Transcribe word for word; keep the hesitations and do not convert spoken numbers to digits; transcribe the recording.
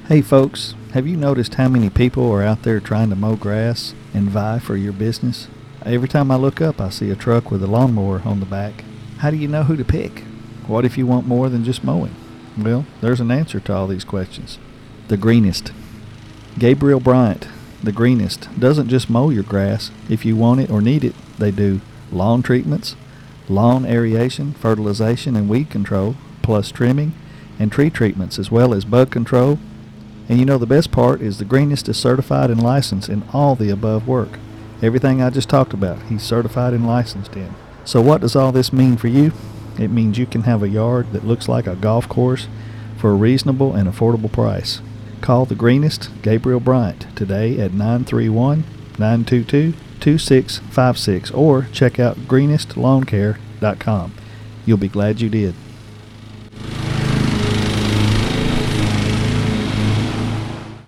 Hey folks, have you noticed how many people are out there trying to mow grass and vie for your business? Every time I look up, I see a truck with a lawnmower on the back. How do you know who to pick? What if you want more than just mowing? Well, there's an answer to all these questions. The Greenest. Gabriel Bryant, The Greenest, doesn't just mow your grass. If you want it or need it, they do lawn treatments, lawn aeration, fertilization, and weed control, plus trimming and tree treatments, as well as bug control. And you know the best part is The Greenest is certified and licensed in all the above work. Everything I just talked about, he's certified and licensed in. So what does all this mean for you? It means you can have a yard that looks like a golf course for a reasonable and affordable price. Call The Greenest, Gabriel Bryant, today at nine three one, nine two two, two six five six or check out greenest lawn care dot com. You'll be glad you did.